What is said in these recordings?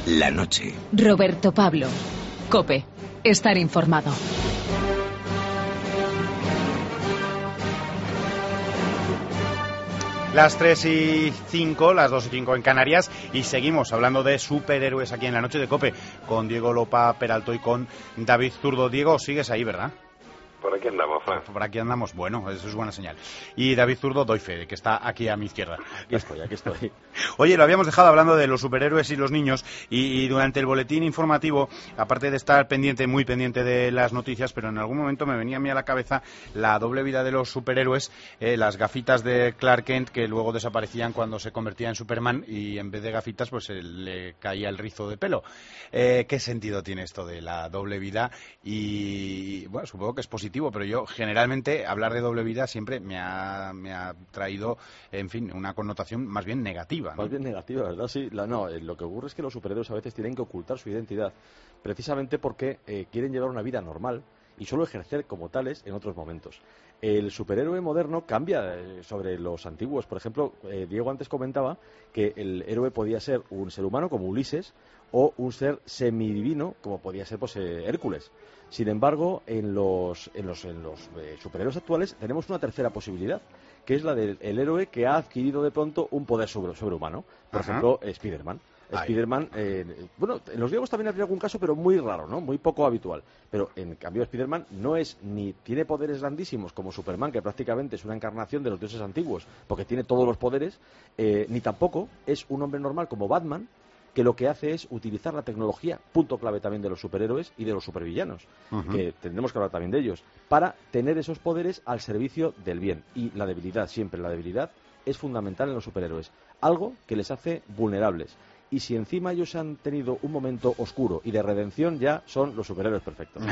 la noche. Roberto Pablo. COPE. Estar informado. Las 3:05, las 2:05 en Canarias, y seguimos hablando de superhéroes aquí en la noche de COPE con Diego Lopa Peralto y con David Zurdo. Diego, sigues ahí, ¿verdad? Por aquí andamos, Fran. Por aquí andamos, bueno, eso es buena señal. Y David Zurdo, doy fe de que está aquí a mi izquierda. Aquí estoy. Oye, lo habíamos dejado hablando de los superhéroes y los niños, y durante el boletín informativo, aparte de estar muy pendiente de las noticias, pero en algún momento me venía a mí a la cabeza la doble vida de los superhéroes, las gafitas de Clark Kent, que luego desaparecían cuando se convertía en Superman, y en vez de gafitas, pues le caía el rizo de pelo. ¿Qué sentido tiene esto de la doble vida? Y bueno, supongo que es positivo, pero yo generalmente hablar de doble vida siempre me ha traído, en fin, una connotación más bien negativa, ¿no? Más bien negativa, ¿verdad? Sí, lo que ocurre es que los superhéroes a veces tienen que ocultar su identidad, precisamente porque quieren llevar una vida normal y solo ejercer como tales en otros momentos. El superhéroe moderno cambia sobre los antiguos. Por ejemplo, Diego antes comentaba que el héroe podía ser un ser humano como Ulises o un ser semidivino como podía ser Hércules. Sin embargo, en los superhéroes actuales tenemos una tercera posibilidad, que es la del héroe que ha adquirido de pronto un poder sobrehumano. Por ejemplo, Spiderman. Spiderman, bueno, en los griegos también había algún caso, pero muy raro, ¿no? Muy poco habitual. Pero en cambio Spiderman no es ni tiene poderes grandísimos como Superman, que prácticamente es una encarnación de los dioses antiguos, porque tiene todos los poderes, ni tampoco es un hombre normal como Batman, que lo que hace es utilizar la tecnología, punto clave también de los superhéroes y de los supervillanos, que tendremos que hablar también de ellos, para tener esos poderes al servicio del bien. Y la debilidad es fundamental en los superhéroes, algo que les hace vulnerables. Y si encima ellos han tenido un momento oscuro y de redención, ya son los superhéroes perfectos.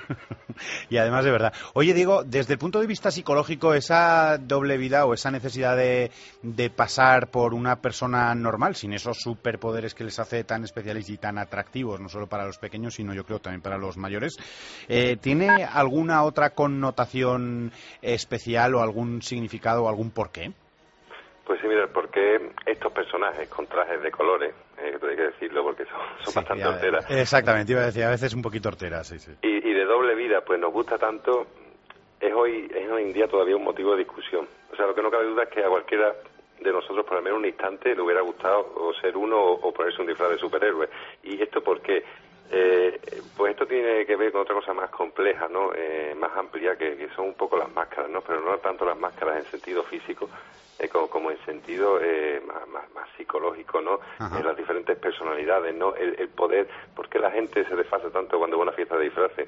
Y además de verdad. Oye, Diego, desde el punto de vista psicológico, esa doble vida o esa necesidad de pasar por una persona normal, sin esos superpoderes que les hace tan especiales y tan atractivos, no solo para los pequeños, sino yo creo también para los mayores, ¿tiene alguna otra connotación especial o algún significado o algún porqué? Pues sí, mira, porque estos personajes con trajes de colores, hay que decirlo porque son bastante horteras. Exactamente, iba a decir, a veces un poquito horteras, sí. Y de doble vida, pues nos gusta tanto, es hoy en día todavía un motivo de discusión. O sea, lo que no cabe duda es que a cualquiera de nosotros, por lo menos un instante, le hubiera gustado o ser uno o ponerse un disfraz de superhéroe. ¿Y esto por qué? Pues esto tiene que ver con otra cosa más compleja, ¿no? Más amplia, que son un poco las máscaras, ¿no? Pero no tanto las máscaras en sentido físico, como en sentido más psicológico, ¿no? Las diferentes personalidades, ¿no? El poder, ¿por qué la gente se desfasa tanto cuando va a una fiesta de disfraces?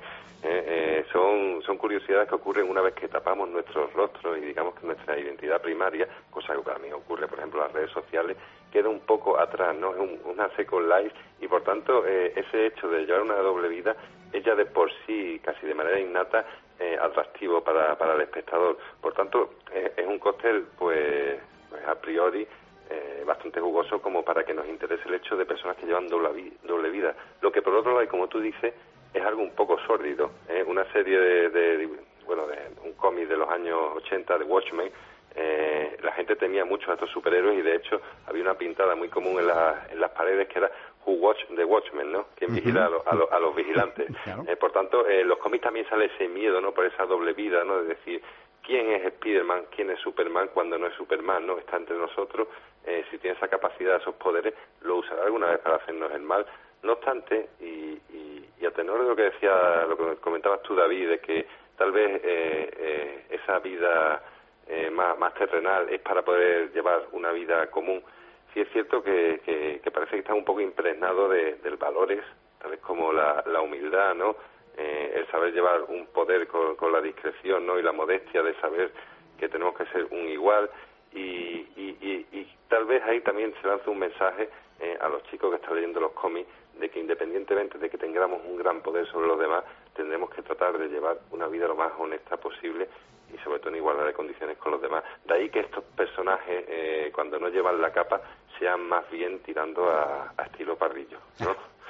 Son curiosidades que ocurren una vez que tapamos nuestros rostros y digamos que nuestra identidad primaria, cosa que para mí ocurre, por ejemplo, en las redes sociales, queda un poco atrás, ¿no? Es una second life y por tanto ese hecho de llevar una doble vida es ya de por sí, casi de manera innata, atractivo para el espectador. Por tanto, es un cóctel, pues a priori, bastante jugoso como para que nos interese el hecho de personas que llevan doble vida. Lo que por otro lado, y como tú dices, es algo un poco sórdido. Una serie de un cómic de los años 80 de Watchmen, la gente temía mucho a estos superhéroes y de hecho había una pintada muy común en las paredes que era Who Watch the Watchmen, ¿no? ¿Quién vigila a los vigilantes? Claro. Por tanto, los cómics también sale ese miedo, ¿no? Por esa doble vida, ¿no? De decir, ¿quién es Spiderman? ¿Quién es Superman cuando no es Superman, ¿no? Está entre nosotros. Si tiene esa capacidad, esos poderes, lo usará alguna vez para hacernos el mal. No obstante, y a tenor de lo que decía, lo que comentabas tú, David, de que tal vez esa vida más terrenal es para poder llevar una vida común. Sí es cierto que parece que está un poco impregnado de valores, tales como la humildad, ¿no? El saber llevar un poder con la discreción, ¿no? Y la modestia de saber que tenemos que ser un igual y tal vez ahí también se lanza un mensaje a los chicos que están leyendo los cómics de que independientemente de que tengamos un gran poder sobre los demás, tendremos que tratar de llevar una vida lo más honesta posible y sobre todo en igualdad de condiciones con los demás. De ahí que estos personajes, cuando no llevan la capa, sean más bien tirando a estilo Parrillo, ¿no?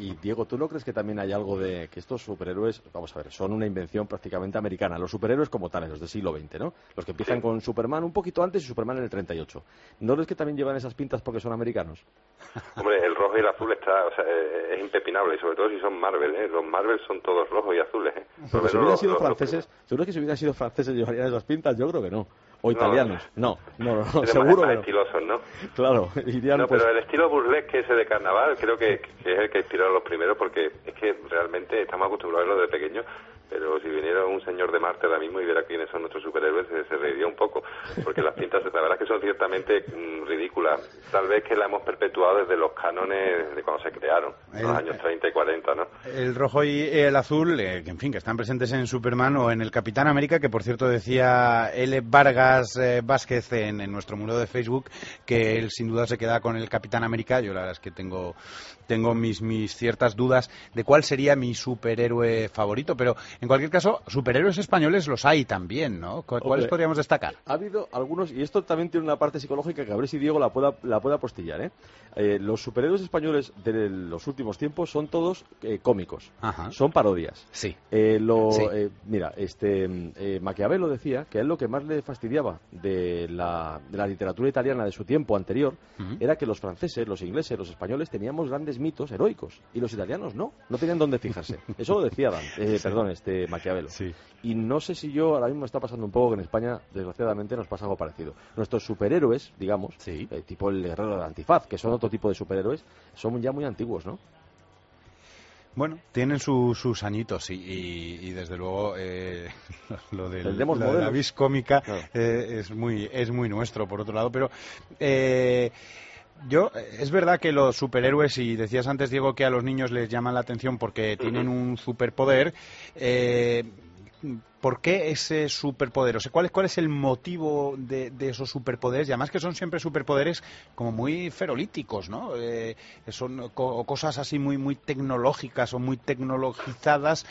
Y Diego, ¿tú no crees que también hay algo de que estos superhéroes, vamos a ver, son una invención prácticamente americana? Los superhéroes como tales, los del siglo XX, ¿no? Los que empiezan con Superman un poquito antes y Superman en el 38. ¿No crees que también llevan esas pintas porque son americanos? Hombre, el rojo y el azul es impepinable, y sobre todo si son Marvel, ¿eh? Los Marvel son todos rojos y azules, ¿eh? Pero si hubieran sido franceses, ¿seguro que si hubieran sido franceses llevarían esas pintas? Yo creo que no. O italianos. No, seguro que no. Estilosos, ¿no? Claro, irían no, pues... pero el estilo burlesque ese de carnaval creo que es el que inspiró a los primeros, porque es que realmente estamos acostumbrados a verlo de pequeños, pero si viniera un señor de Marte ahora mismo y viera quiénes son nuestros superhéroes, se reiría un poco, porque las pintas, la verdad es que son ciertamente ridículas. Tal vez que la hemos perpetuado desde los cánones de cuando se crearon, en los años 30 y 40, ¿no? El rojo y el azul, que en fin, que están presentes en Superman o en el Capitán América, que por cierto decía L. Vargas Vázquez en nuestro muro de Facebook, que él sin duda se queda con el Capitán América. Yo la verdad es que tengo mis ciertas dudas de cuál sería mi superhéroe favorito, pero en cualquier caso, superhéroes españoles los hay también, ¿no? ¿Cuáles podríamos destacar? Ha habido algunos, y esto también tiene una parte psicológica que a ver si Diego la pueda apostillar, ¿eh? Los superhéroes españoles de los últimos tiempos son todos cómicos. Ajá. Son parodias. Sí. Mira, Maquiavelo decía que a él lo que más le fastidiaba de la literatura italiana de su tiempo anterior era que los franceses, los ingleses, los españoles teníamos grandes mitos heroicos y los italianos no tenían dónde fijarse. Eso lo decía Maquiavelo. Sí. Y no sé si ahora mismo está pasando un poco que en España, desgraciadamente, nos pasa algo parecido. Nuestros superhéroes, digamos, tipo el guerrero de Antifaz, que son otro tipo de superhéroes, son ya muy antiguos, ¿no? Bueno, tienen sus añitos y desde luego lo de la vis cómica, claro, es muy nuestro, por otro lado, pero es verdad que los superhéroes, y decías antes, Diego, que a los niños les llaman la atención porque tienen un superpoder. ¿Por qué ese superpoder? O sea, ¿cuál es el motivo de esos superpoderes? Y además que son siempre superpoderes como muy ferolíticos, ¿no? Son cosas así muy tecnológicas o muy tecnologizadas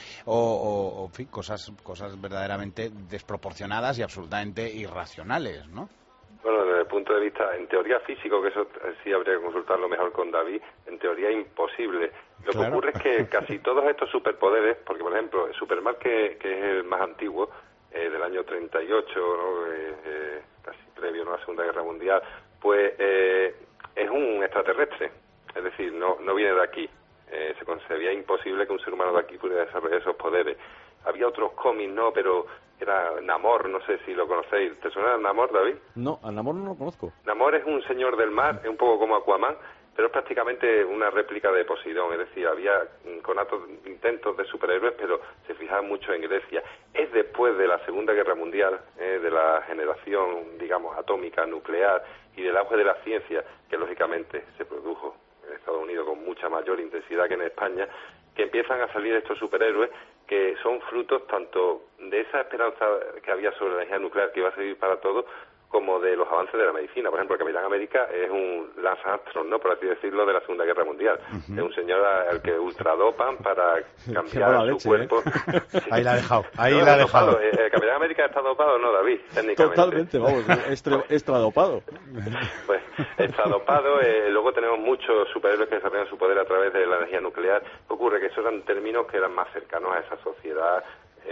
o en fin, cosas verdaderamente desproporcionadas y absolutamente irracionales, ¿no? Bueno, desde el punto de vista, en teoría físico, que eso sí habría que consultarlo mejor con David, en teoría imposible. Lo que ocurre es que casi todos estos superpoderes, porque por ejemplo, el Superman, que es el más antiguo, del año 38, ¿no? Casi previo a la Segunda Guerra Mundial, pues es un extraterrestre, es decir, no viene de aquí. Se concebía imposible que un ser humano de aquí pudiera desarrollar esos poderes. Había otros cómics, ¿no? Pero era Namor, no sé si lo conocéis. ¿Te suena Namor, David? No, a Namor no lo conozco. Namor es un señor del mar, es un poco como Aquaman, pero es prácticamente una réplica de Poseidón. Es decir, había conatos, intentos de superhéroes, pero se fijaban mucho en Grecia. Es después de la Segunda Guerra Mundial, de la generación, digamos, atómica, nuclear, y del auge de la ciencia, que lógicamente se produjo en Estados Unidos con mucha mayor intensidad que en España, que empiezan a salir estos superhéroes que son frutos tanto de esa esperanza que había sobre la energía nuclear que iba a servir para todo, como de los avances de la medicina. Por ejemplo, el Capitán América es un Lance Armstrong, ¿no?, por así decirlo, de la Segunda Guerra Mundial. Es un señor al que ultradopan para cambiar su cuerpo. Sí. Ahí la ha dejado. La ha dejado. ¿El Capitán América está dopado o no, David? Técnicamente. Totalmente, vamos, extradopado. Pues extradopado. Luego tenemos muchos superhéroes que desarrollan su poder a través de la energía nuclear. Ocurre que esos eran términos que eran más cercanos a esa sociedad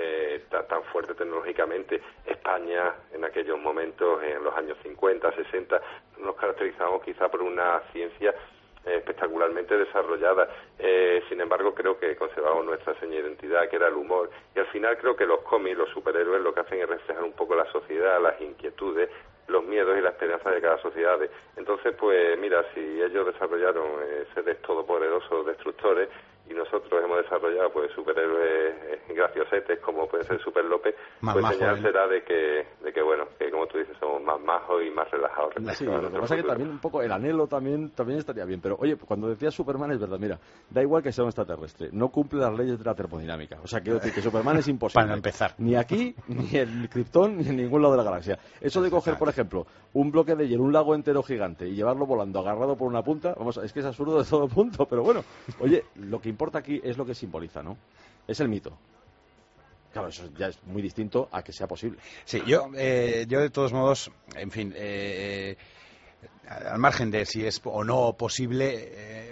tan fuerte tecnológicamente. España, en aquellos momentos, en los años 50, 60, nos caracterizábamos quizá por una ciencia espectacularmente desarrollada. Sin embargo, creo que conservamos nuestra seña de identidad, que era el humor. Y al final creo que los cómics, los superhéroes, lo que hacen es reflejar un poco la sociedad, las inquietudes, los miedos y la esperanza de cada sociedad. Entonces, pues mira, si ellos desarrollaron seres todopoderosos, destructores, y nosotros hemos desarrollado pues superhéroes graciosetes como puede ser Super López, pues señal será de que bueno, que como tú dices, somos más majos y más relajados. Sí, lo que pasa es que también un poco el anhelo también estaría bien, pero oye, cuando decías Superman es verdad, mira, da igual que sea un extraterrestre, no cumple las leyes de la termodinámica, o sea, quiero decir que Superman es imposible. Para empezar. Ni aquí, ni en Krypton, ni en ningún lado de la galaxia. Eso de coger, por ejemplo, un bloque de hielo, un lago entero gigante y llevarlo volando agarrado por una punta, vamos, es que es absurdo de todo punto, pero bueno, oye, lo que importa aquí es lo que simboliza, ¿no? Es el mito. Claro, eso ya es muy distinto a que sea posible. Sí, yo de todos modos, en fin, al margen de si es o no posible,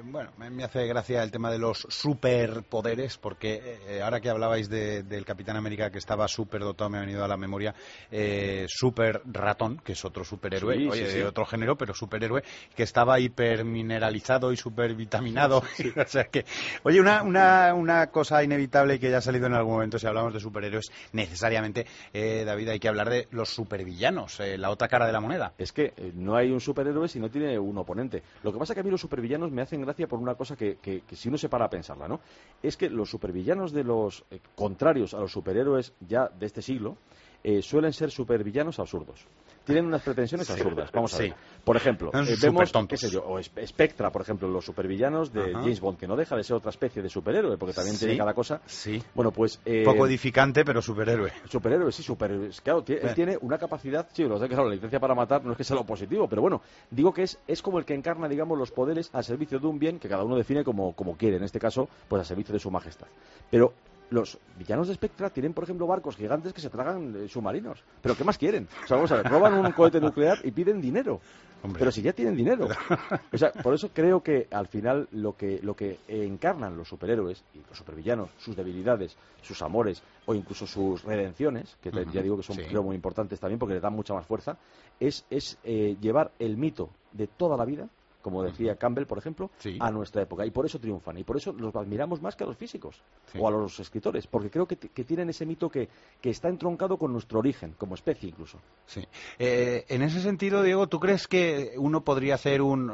bueno, me hace gracia el tema de los superpoderes, porque ahora que hablabais del Capitán América que estaba superdotado, me ha venido a la memoria Super Ratón, que es otro superhéroe, de otro género, pero superhéroe, que estaba hipermineralizado y supervitaminado. O sea que, oye, una cosa inevitable que ya ha salido en algún momento, si hablamos de superhéroes, necesariamente, David, hay que hablar de los supervillanos, la otra cara de la moneda. Es que no hay un superhéroe si no tiene un oponente. Lo que pasa es que a mí los supervillanos me hacen gracia por una cosa que si uno se para a pensarla, ¿no? Es que los supervillanos de los contrarios a los superhéroes ya de este siglo suelen ser supervillanos absurdos. Tienen unas pretensiones absurdas. Vamos a ver. Por ejemplo, vemos, qué sé yo, o Spectra, por ejemplo, los supervillanos de James Bond, que no deja de ser otra especie de superhéroe, porque también tiene cada cosa. Sí. Bueno, pues... poco edificante, pero superhéroe. Superhéroe, sí, claro, él tiene una capacidad, sí, lo sé que la licencia para matar no es que sea lo positivo, pero bueno, digo que es como el que encarna, digamos, los poderes al servicio de un bien que cada uno define como quiere, en este caso, pues al servicio de su majestad. Pero los villanos de Spectra tienen, por ejemplo, barcos gigantes que se tragan submarinos. ¿Pero qué más quieren? O sea, vamos a ver, roban un cohete nuclear y piden dinero. Hombre. Pero si ya tienen dinero. O sea, por eso creo que al final lo que encarnan los superhéroes y los supervillanos, sus debilidades, sus amores o incluso sus redenciones, que ya digo que son creo muy importantes también porque le dan mucha más fuerza, es llevar el mito de toda la vida, como decía Campbell, por ejemplo, a nuestra época. Y por eso triunfan. Y por eso los admiramos más que a los físicos o a los escritores. Porque creo que tienen ese mito que está entroncado con nuestro origen, como especie incluso. Sí. En ese sentido, Diego, ¿tú crees que uno podría hacer un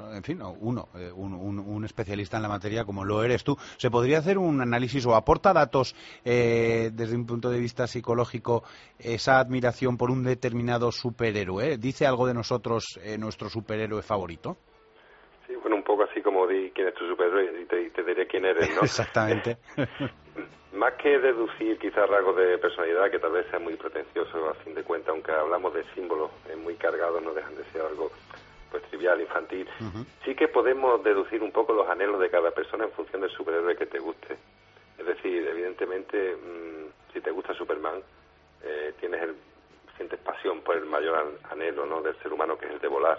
especialista en la materia, como lo eres tú, se podría hacer un análisis o aporta datos desde un punto de vista psicológico esa admiración por un determinado superhéroe? ¿Dice algo de nosotros nuestro superhéroe favorito? Sí, bueno, un poco así como di quién es tu superhéroe y te diré quién eres, ¿no? Exactamente. Más que deducir quizás rasgos de personalidad, que tal vez sea muy pretencioso a fin de cuentas, aunque hablamos de símbolos muy cargados, no dejan de ser algo pues trivial, infantil. Sí que podemos deducir un poco los anhelos de cada persona en función del superhéroe que te guste. Es decir, evidentemente, si te gusta Superman, sientes pasión por el mayor anhelo, ¿no?, del ser humano, que es el de volar.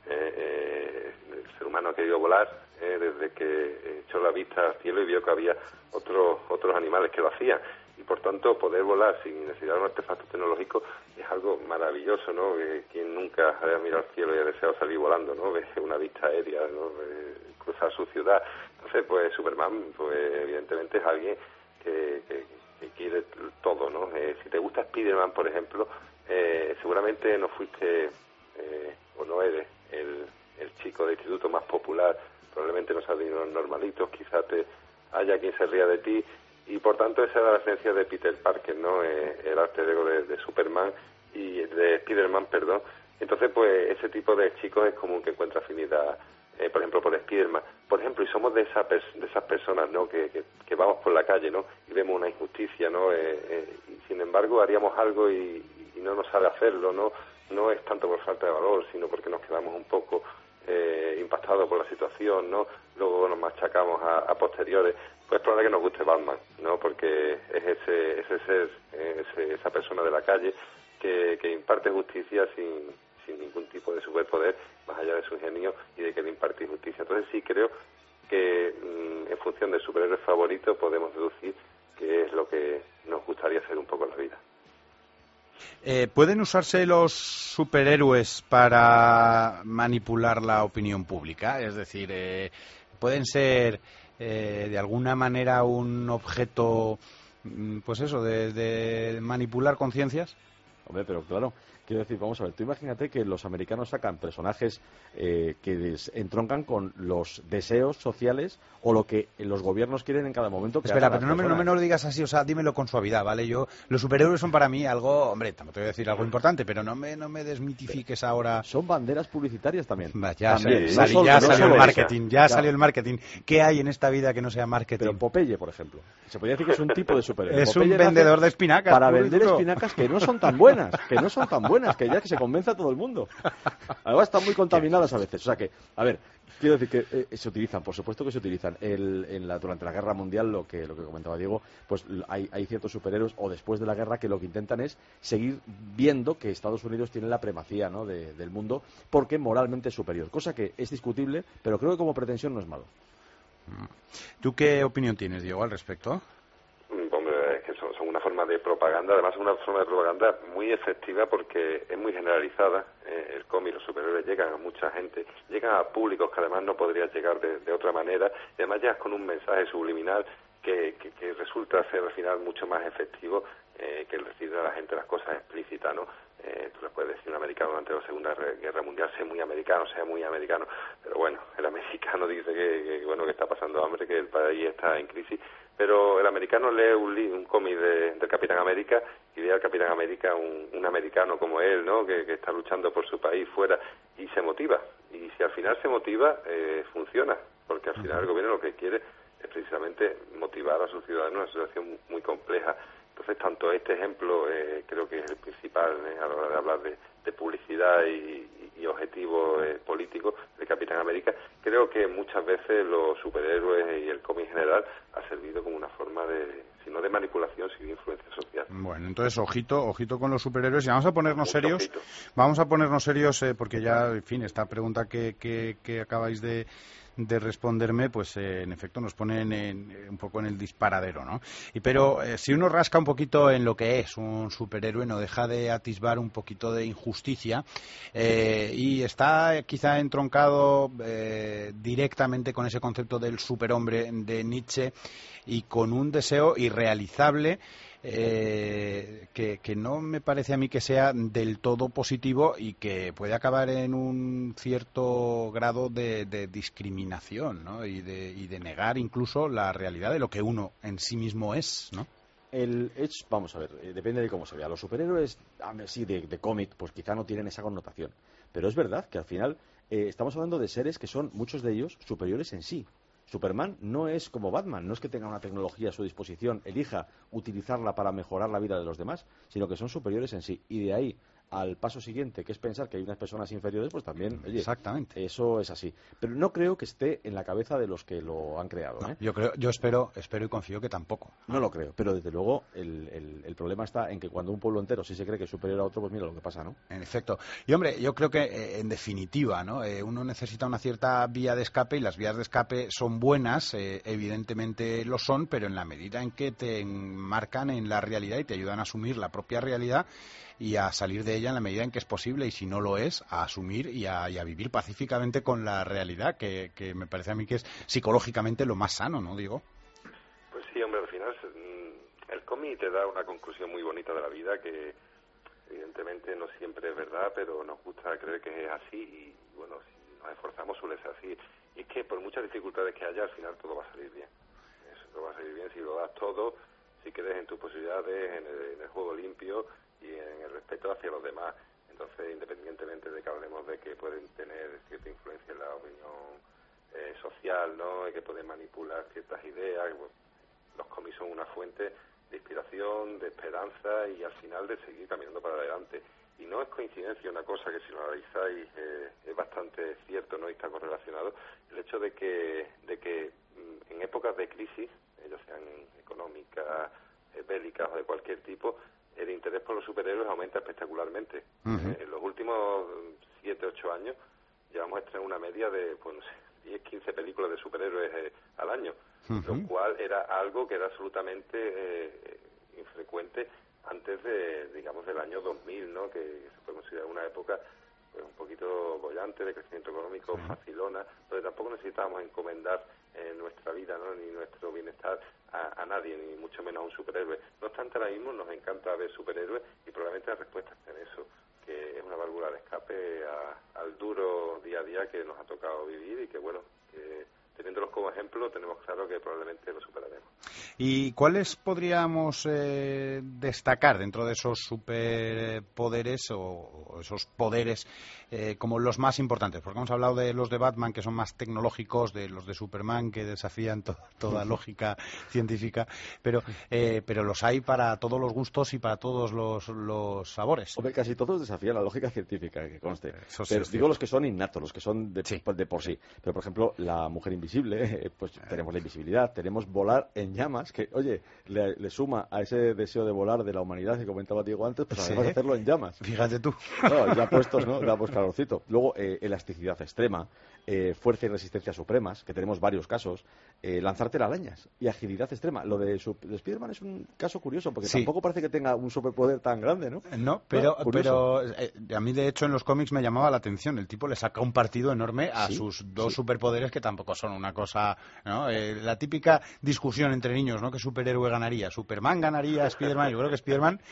El ser humano ha querido volar desde que echó la vista al cielo y vio que había otros animales que lo hacían, y por tanto poder volar sin necesidad de un artefacto tecnológico es algo maravilloso, ¿no? Quien nunca haya mirado al cielo y ha deseado salir volando, ¿no? Ve una vista aérea, ¿no? Cruzar su ciudad. Entonces, pues Superman, pues evidentemente es alguien que quiere todo, ¿no? Si te gusta Spiderman, por ejemplo, seguramente no fuiste o no eres el chico de instituto más popular, probablemente no seas de los normalitos, quizás haya quien se ría de ti, y por tanto esa era la esencia de Peter Parker, ¿no? El alter ego de Superman y de Spiderman, perdón. Entonces, pues ese tipo de chicos es común que encuentra afinidad, por ejemplo, por Spiderman, por ejemplo, y somos de esas personas, ¿no?, que vamos por la calle, ¿no?, y vemos una injusticia, ¿no?, y sin embargo haríamos algo y no nos sale hacerlo, no es tanto por falta de valor, sino porque nos quedamos un poco impactados por la situación, ¿no? Luego nos machacamos a posteriores. Pues es probable que nos guste Batman, ¿no? Porque es ese ser, esa persona de la calle que imparte justicia sin ningún tipo de superpoder, más allá de su ingenio y de que le imparte justicia. Entonces sí creo que en función del superhéroe favorito podemos deducir qué es lo que nos gustaría hacer un poco en la vida. ¿Pueden usarse los superhéroes para manipular la opinión pública? Es decir, ¿pueden ser de alguna manera un objeto, pues eso, de manipular conciencias? Hombre, pero claro, quiero decir, vamos a ver, tú imagínate que los americanos sacan personajes que entroncan con los deseos sociales o lo que los gobiernos quieren en cada momento. Espera, pero no me lo digas así, o sea, dímelo con suavidad, ¿vale? Los superhéroes son para mí algo, hombre, tampoco te voy a decir algo importante, pero no me desmitifiques ahora. Son banderas publicitarias también. Ya salió el marketing, salió el marketing. ¿Qué hay en esta vida que no sea marketing? Pero Popeye, por ejemplo, se podría decir que es un tipo de superhéroe. Es un vendedor de espinacas. Para vender espinacas que no son tan buenas, que ya que se convence a todo el mundo. Además están muy contaminadas a veces. O sea que, a ver, quiero decir que se utilizan, por supuesto que se utilizan. Durante la Guerra Mundial, lo que comentaba Diego, pues hay ciertos superhéroes, o después de la guerra, que lo que intentan es seguir viendo que Estados Unidos tiene la primacía, ¿no?, del mundo, porque moralmente es superior. Cosa que es discutible, pero creo que como pretensión no es malo. ¿Tú qué opinión tienes, Diego, al respecto? Hombre, es que son una forma de propaganda, además es una forma de propaganda muy efectiva porque es muy generalizada. El cómic, los superhéroes llegan a mucha gente, llegan a públicos que además no podrías llegar de otra manera, y además llegas con un mensaje subliminal que resulta ser al final mucho más efectivo que el decirle a la gente las cosas explícitas, ¿no? Tú le puedes decir a un americano durante la Segunda Guerra Mundial, sea muy americano, pero bueno, el americano dice que está pasando hambre, que el país está en crisis, pero el americano lee un cómic del Capitán América y ve al Capitán América un americano como él, ¿no? Que está luchando por su país fuera, y se motiva, y si al final se motiva, funciona, porque al final el gobierno lo que quiere es precisamente motivar a sus ciudadanos en una situación muy compleja. Entonces, tanto este ejemplo creo que es el principal a la hora de hablar de publicidad y objetivos políticos de Capitán América. Creo que muchas veces los superhéroes y el cómic en general ha servido como una forma de, si no de manipulación, sí de influencia social. Bueno, entonces ojito con los superhéroes, y vamos a ponernos serios. Ojito. Vamos a ponernos serios porque ya, en fin, esta pregunta que acabáis de responderme, pues en efecto nos ponen un poco en el disparadero, ¿no? Pero si uno rasca un poquito en lo que es un superhéroe, no deja de atisbar un poquito de injusticia, y está quizá entroncado directamente con ese concepto del superhombre de Nietzsche, y con un deseo irrealizable que no me parece a mí que sea del todo positivo, y que puede acabar en un cierto grado de discriminación, ¿no? y de negar incluso la realidad de lo que uno en sí mismo es, ¿no? Vamos a ver, depende de cómo se vea. Los superhéroes, sí, de cómic, pues quizá no tienen esa connotación. Pero es verdad que al final estamos hablando de seres que son, muchos de ellos, superiores en sí. Superman no es como Batman, no es que tenga una tecnología a su disposición, elija utilizarla para mejorar la vida de los demás, sino que son superiores en sí. Y de ahí al paso siguiente, que es pensar que hay unas personas inferiores, pues también, oye, exactamente, eso es así. Pero no creo que esté en la cabeza de los que lo han creado. No, yo espero y confío que tampoco. No lo creo, pero desde luego el problema está en que cuando un pueblo entero sí se cree que es superior a otro, pues mira lo que pasa, ¿no? En efecto. Y hombre, yo creo que en definitiva, ¿no? Uno necesita una cierta vía de escape, y las vías de escape son buenas, evidentemente lo son, pero en la medida en que te enmarcan en la realidad y te ayudan a asumir la propia realidad y a salir de ella en la medida en que es posible, y si no lo es, a asumir y a vivir pacíficamente con la realidad, que me parece a mí que es psicológicamente lo más sano, ¿no, Diego? Pues sí, hombre, al final el cómic te da una conclusión muy bonita de la vida, que evidentemente no siempre es verdad, pero nos gusta creer que es así, y bueno, si nos esforzamos suele ser así. Y es que por muchas dificultades que haya, al final todo va a salir bien. Eso, todo va a salir bien si lo das todo, si crees en tus posibilidades, en el juego limpio y en el respeto hacia los demás. Entonces, independientemente de que hablemos de que pueden tener cierta influencia en la opinión social, ¿no? Y que pueden manipular ciertas ideas, pues, los cómics son una fuente de inspiración, de esperanza y al final de seguir caminando para adelante. Y no es coincidencia una cosa que, si lo analizáis, es bastante cierto, ¿no? Y está correlacionado el hecho de que en épocas de crisis, ya sean económicas, bélicas o de cualquier tipo, el interés por los superhéroes aumenta espectacularmente. En los últimos 7, 8 años llevamos a estrenar una media de, pues no sé, 10, 15 películas de superhéroes al año, lo cual era algo que era absolutamente infrecuente antes del año 2000, ¿no? Que se puede considerar una época pues un poquito bollante, de crecimiento económico, facilona, donde tampoco necesitábamos encomendar nuestra vida, ¿no? Ni nuestro bienestar a nadie, ni mucho menos a un superhéroe. No obstante, ahora mismo nos encanta ver superhéroes, y probablemente la respuesta está en eso, que es una válvula de escape al duro día a día que nos ha tocado vivir, y que bueno, que teniéndolos como ejemplo tenemos claro que probablemente lo superaremos. ¿Y cuáles podríamos destacar dentro de esos superpoderes o esos poderes como los más importantes? Porque hemos hablado de los de Batman, que son más tecnológicos, de los de Superman, que desafían toda lógica científica, pero los hay para todos los gustos y para todos los sabores. Hombre, casi todos desafían la lógica científica, que conste. Eso sí, pero digo los que son innatos, los que son de por sí. Pero, por ejemplo, la mujer invisible, pues tenemos la invisibilidad, tenemos volar en llamas, que, oye, le suma a ese deseo de volar de la humanidad que comentaba Diego antes, pues además hacerlo en llamas. Fíjate tú. No, ya puestos, ¿no? Ya pues calorcito. Luego, elasticidad extrema, fuerza y resistencia supremas, que tenemos varios casos, lanzar telarañas y agilidad extrema. Lo de Spider-Man es un caso curioso, porque tampoco parece que tenga un superpoder tan grande, ¿no? No, pero a mí de hecho en los cómics me llamaba la atención. El tipo le saca un partido enorme a sus dos superpoderes, que tampoco son una cosa, ¿no? La típica discusión entre niños, ¿no? ¿Qué superhéroe ganaría? ¿Superman ganaría a Spider-Man? Yo creo que Spider-Man